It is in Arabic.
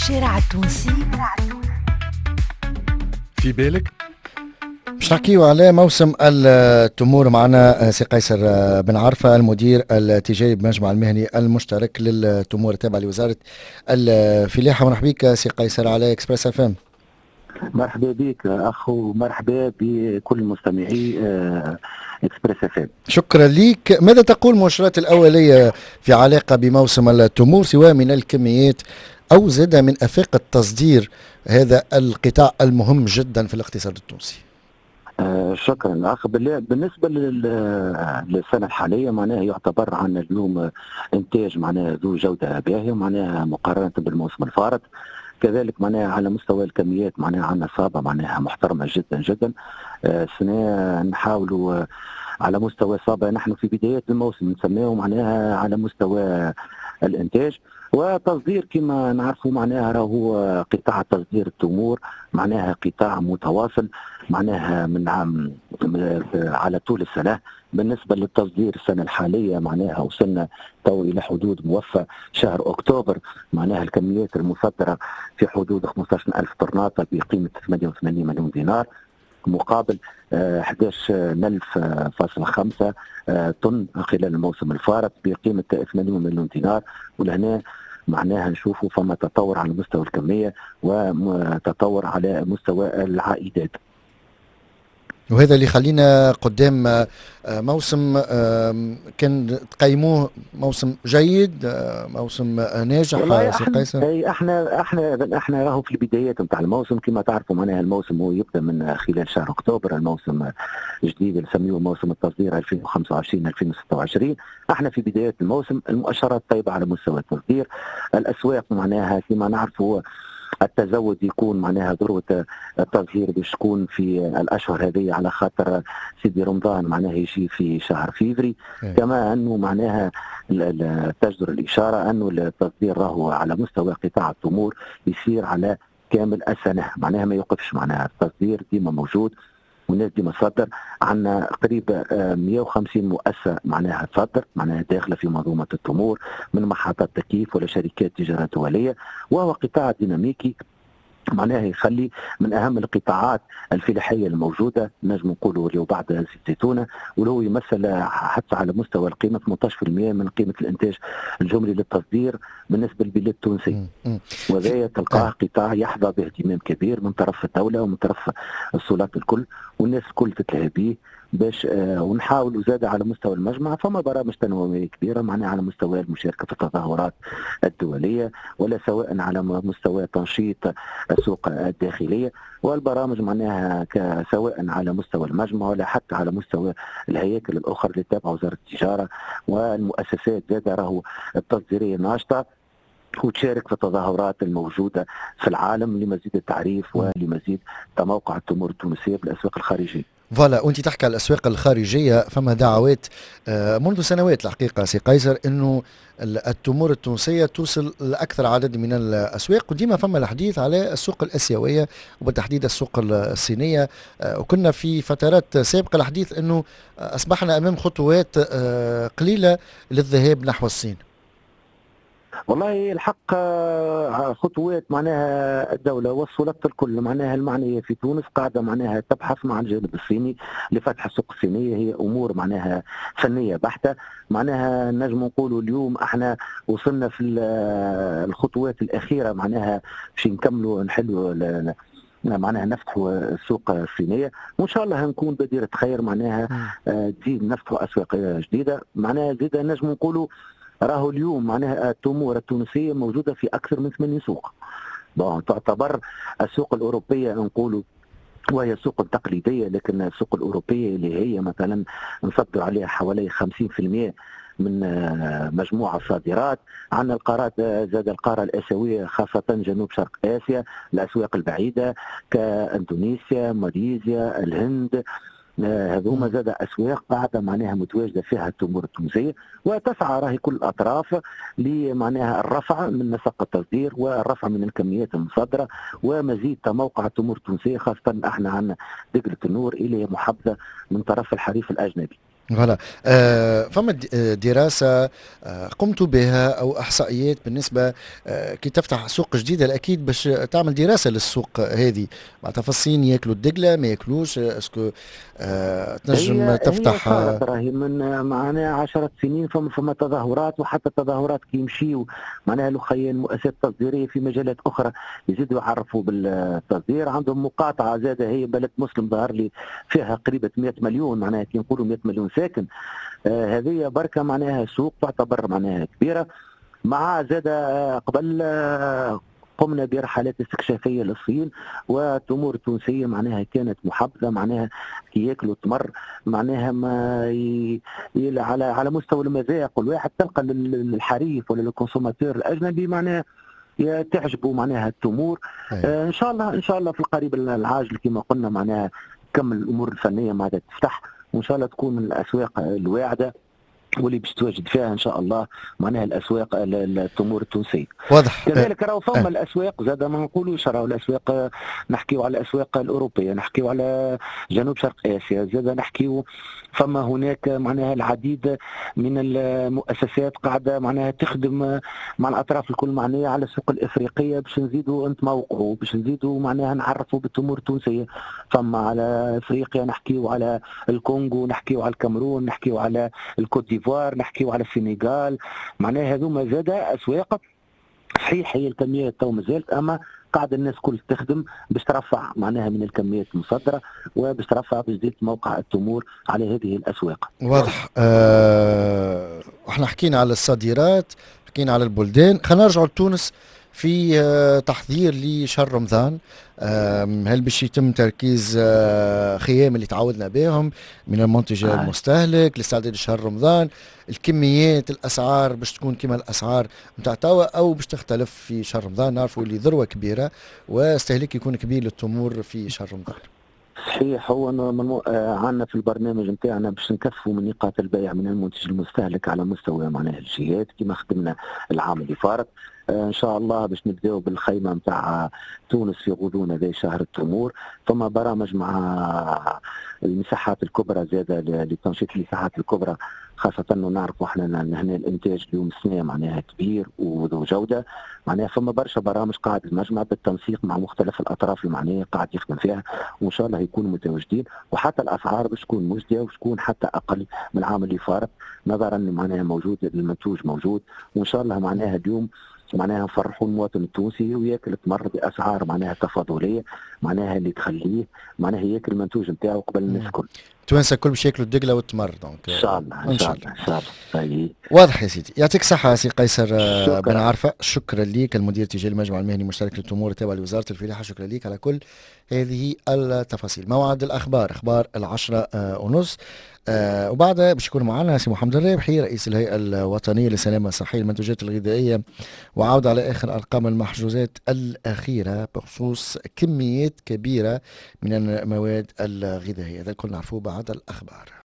الشارع التونسي في بالك. باش نحكيو على موسم التمور. معنا سي قيصر بن عرفة المدير التجاري بمجمع المهني المشترك للتمور التابع لوزارة الفلاحة. مرحبا بك سي قيصر على اكسبريس اف ام. مرحبا بك اخ ومرحبا بكل مستمعي اكسبريس اف ام. شكرا لك. ماذا تقول المؤشرات الأولية في علاقة بموسم التمور سواء من الكميات أو زاد من آفاق التصدير، هذا القطاع المهم جدا في الاقتصاد التونسي؟ شكرا اخ. بالنسبه للسنه الحاليه معناها يعتبر عن اليوم انتاج معناها ذو جوده باهيه معناها مقارنه بالموسم الفارط. كذلك معناها على مستوى الكميات معناها عندنا صابه معناها محترمه جدا جدا. السنه نحاولوا على مستوى صابه، نحن في بدايه الموسم نسميه معناها على مستوى الانتاج وتصدير كما نعرفوا معناها راهو قطاع تصدير التمور معناها قطاع متواصل معناها من عام على طول السنه. بالنسبه للتصدير السنه الحاليه معناها وصلنا تو الى حدود موفى شهر اكتوبر معناها الكميات المصدره في حدود 15,000 طرناطه بقيمه 88 مليون دينار مقابل 11,500 طن خلال الموسم الفارط بقيمه 80 مليون دينار. ولهنا معناها نشوفوا فما تطور على مستوى الكميه وتطور على مستوى العائدات، وهذا اللي خلينا قدام موسم كان تقيموه موسم جيد، موسم ناجح سي قيصر. احنا راهو في البدايات نتاع الموسم كما تعرفوا معناها الموسم هو يبدا من خلال شهر اكتوبر. الموسم جديد نسميه موسم التصدير 2025-2026. احنا في بدايه الموسم، المؤشرات طيبه على مستوى التصدير. الاسواق معناها كما نعرفوا التزود يكون معناها ذروة التظهير باش تكون في الأشهر هذه على خاطر سيدي رمضان معناها يجي في شهر فيفري. كما أنه معناها تجدر الإشارة أنه التصدير راهو على مستوى قطاع التمور يسير على كامل السنة معناها ما يوقفش معناها التصدير ديما موجود والناس ديما تصدر. عندنا قريب 150 مؤسسة معناها تصدر معناها داخلة في منظومة التمور من محطات تكييف ولا شركات تجارة دولية، وهو قطاع ديناميكي معناها يخلي من اهم القطاعات الفلاحيه الموجوده نجم نقولوا اللي بعد زيت الزيتونه، ولو يمثل حتى على مستوى القيمه 18% من قيمه الانتاج الجملي للتصدير بالنسبه للبلاد التونسي. وذا تلقاه قطاع يحظى باهتمام كبير من طرف الدوله ومن طرف السلطات الكل، والناس الكل تتلهى به باش ونحاولوا زاد على مستوى المجمع. فما برامج تنمويه كبيره معناها على مستوى المشاركه في التظاهرات الدوليه ولا سواء على مستوى تنشيط السوق الداخليه، والبرامج معناها سواء على مستوى المجمع ولا حتى على مستوى الهياكل الاخرى اللي تابعه وزاره التجاره والمؤسسات زاد راهو التصديريه ناشطه وتشارك في التظاهرات الموجوده في العالم لمزيد التعريف ولمزيد تموقع التمور التونسيه بالاسواق الخارجيه. فوالا، وانت تحكي على الاسواق الخارجيه، فما دعوات منذ سنوات الحقيقه سي قيصر انه التمور التونسيه توصل لاكثر عدد من الاسواق، وديما فما الحديث على السوق الاسيويه وبالتحديد السوق الصينيه. وكنا في فترات سابقه الحديث انه اصبحنا امام خطوات قليله للذهاب نحو الصين. والله الحق خطوات معناها الدولة والسلطات الكل معناها المعنية في تونس قاعدة معناها تبحث مع الجانب الصيني لفتح السوق الصينية. هي أمور معناها فنية بحتة معناها نجم نقولوا اليوم احنا وصلنا في الخطوات الأخيرة معناها باش نكملوا نحلوا معناها نفتحوا السوق الصينية، وإن شاء الله هنكون بديرة خير معناها تزيد نفتحوا أسواق جديدة معناها زيادة نجم نقولوا راهو اليوم معناها التمور التونسيه موجوده في اكثر من 8 سوق. تعتبر السوق الاوروبيه نقولوا وهي سوق تقليديه، لكن السوق الاوروبيه اللي هي مثلا نصدر عليها حوالي 50% من مجموعه الصادرات. عندنا القارات زاد القاره الاسيويه خاصه جنوب شرق اسيا، الاسواق البعيده كاندونيسيا، ماليزيا، الهند، هذوما زاد اسواق قاعده معناها متواجده فيها التمور التونسيه، وتسعى راهي كل الاطراف لمعناها الرفع من نسق التصدير والرفع من الكميات المصدره ومزيد تموقع التمور التونسيه، خاصه احنا عندنا دقله النور اللي هي محافظه من طرف الحليف الاجنبي. فوالا. فما دراسة قمت بها أو إحصائيات بالنسبة كي تفتح سوق جديدة الأكيد باش تعمل دراسة للسوق هذه مع تفاصيل ياكلوا الدقلة ما ياكلوش اسكو تنجم هي تفتح صارت راهي من معناها 10 سنين، فما تظاهرات، وحتى التظاهرات كي يمشيوا معناها الاخوين المؤسسات التصديريه في مجالات اخرى يزيدوا يعرفوا بالتصدير، عندهم مقاطعه زاده هي بلد مسلم ظهر لي فيها قريبه 100 مليون، معناها كي نقولوا 100 مليون ساكن. هذه بركه معناها سوق تعتبر معناها كبيره. مع زاد قبل قمنا برحلات استكشافيه للصين، والتمور التونسيه معناها كانت محبذه، معناها كي ياكلوا تمر معناها ما على مستوى المذاق، والواحد تلقى للحريف ولا للكونسوماتور الاجنبي معناها تعجبوا معناها التمور. ان شاء الله ان شاء الله في القريب العاجل كما قلنا معناها كمل الامور الفنيه معناها تفتح، وان شاء الله تكون من الاسواق الواعده واللي باش تواجد فيها ان شاء الله معناها الاسواق التمور التونسيه. واضح. كذلك راهو فما الاسواق زاد ما نقولوش، راهو الاسواق نحكيو على الاسواق الاوروبيه، نحكيو على جنوب شرق اسيا، زاد نحكيو فما هناك معناها العديد من المؤسسات قاعده معناها تخدم مع الاطراف الكل معناها على السوق الافريقيه باش نزيدوا نتموقعوا، باش نزيدوا معناها نعرفوا بالتمور التونسيه. فما على افريقيا نحكيو على الكونغو، نحكيو على الكاميرون، نحكيو على الكوت ديفوار، نحكيو على السنغال، معناها هذوما زاد اسواق صحيح هي الكميات تو مازالت، اما قاعد الناس كل تخدم باش ترفع معناها من الكميات المصدره وباش ترفع بجديد موقع التمور على هذه الاسواق. واضح. احنا حكينا على الصادرات، حكينا على البلدان، خلينا نرجعوا لتونس في تحضير لشهر رمضان. هل باش يتم تركيز خيام اللي تعودنا بهم من المنتج المستهلك لاستعداد شهر رمضان؟ الكميات الاسعار باش تكون كما الاسعار نتاع توا او باش تختلف في شهر رمضان؟ نعرفوا اللي ذروه كبيره واستهلاك يكون كبير للتمور في شهر رمضان. صحيح، هو عندنا في البرنامج نتاعنا باش نكثفوا من نقاط البيع من المنتج المستهلك على مستوى معناها الجهات كما خدمنا العام اللي فات. ان شاء الله باش نبداو بالخيمه نتاع تونس في غضون هذا شهر التمور. ثم برامج مع المساحات الكبرى زاده لتنشيط المساحات الكبرى، خاصه انه نعرفوا احنا هنا الانتاج اليوم السنه معناها كبير وذو جوده، معناها فما برشا برامج قاعد المجمع بالتنسيق مع مختلف الاطراف المعنيه قاعد يخدم فيها، وان شاء الله يكونوا متواجدين، وحتى الاسعار باش تكون مجديه وباش تكون حتى اقل من العام اللي فات نظرا معناها موجود المنتوج موجود، وان شاء الله معناها اليوم معناها نفرحوا المواطن التونسي وياكل تمر باسعار معناها تفاضليه معناها اللي تخليه معناها ياكل المنتوج نتاعو قبل الناس الكل. التوانسه الكل باش ياكلوا الدقله والتمر دونك ان شاء الله ان شاء الله ان شاء الله. واضح يا سيدي، يعطيك الصحه سي قيصر بن عرفه، شكرا ليك المدير التجاري المجمع المهني المشترك للتمور التابع لوزاره الفلاحه، شكرا ليك على كل هذه التفاصيل. موعد الاخبار اخبار 10:30 وبعدها باش يكون معنا سي محمد الرابحي رئيس الهيئه الوطنيه للسلامه الصحيه للمنتوجات الغذائيه، وعوده على اخر ارقام المحجوزات الاخيره بخصوص كميات كبيره من المواد الغذائيه. هذا الكل نعرفوه بعد الاخبار.